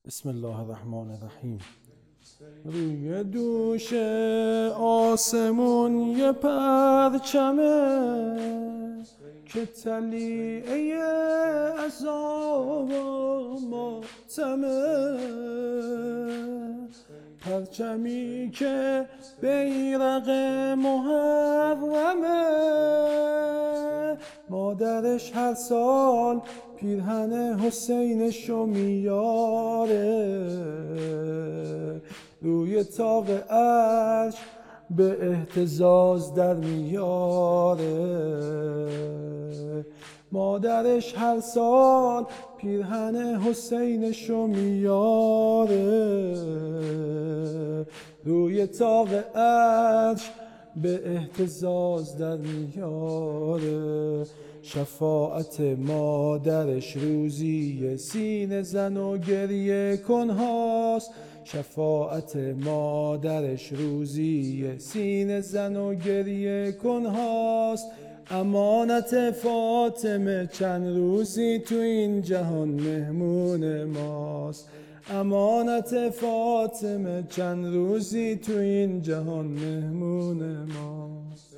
بسم الله الرحمن الرحیم. روی دوش آسمون یه پرچمه که طلیعه عذاب و ماتمه، پرچمی که بیرق محرمه. مادرش هر سال پیرهن حسینشو میاره، روی طاق عرش به اهتزاز در میاره. مادرش هر سال پیرهن حسینشو میاره، روی طاق عرش به اهتزاز در میاره. شفاعت مادرش روزی سینه زن و گریه کنهاست، شفاعت مادرش روزی سینه زن و گریه کنهاست. امانت فاطمه چند روزی تو این جهان مهمون ماست، امانت فاطمه چند روزی تو این جهان مهمون ماست.